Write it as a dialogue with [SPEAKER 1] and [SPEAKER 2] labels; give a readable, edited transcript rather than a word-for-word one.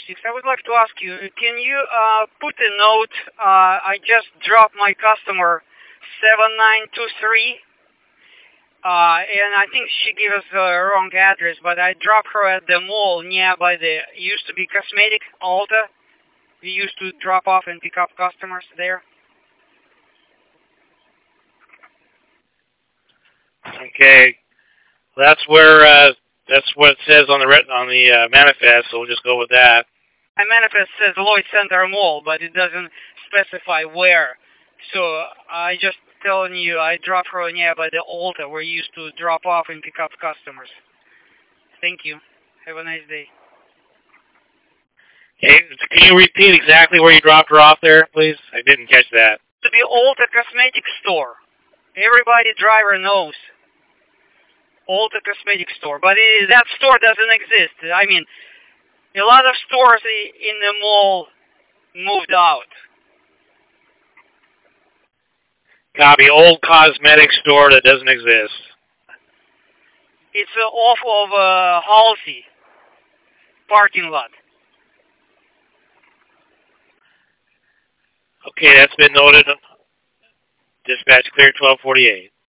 [SPEAKER 1] 226. I would like to ask you, can you put a note? I just dropped my customer 7923, and I think she gave us the wrong address, but I dropped her at the mall nearby the used to be cosmetic Ulta. We used to drop off and pick up customers there.
[SPEAKER 2] Okay, that's where that's what it says on the manifest. So we'll just go with that.
[SPEAKER 1] My manifest says Lloyd Center Mall, but it doesn't specify where. So I just telling you, I dropped her nearby the Ulta where you used to drop off and pick up customers. Thank you. Have a nice day.
[SPEAKER 2] Okay, can you repeat exactly where you dropped her off there, please? I didn't catch that.
[SPEAKER 1] To the Ulta cosmetic store. Everybody driver knows. Ulta cosmetic store, but that store doesn't exist. I mean, a lot of stores in the mall moved out.
[SPEAKER 2] Copy. Old cosmetic store that doesn't exist.
[SPEAKER 1] It's off of Halsey parking lot.
[SPEAKER 2] Okay, that's been noted. Dispatch clear 1248.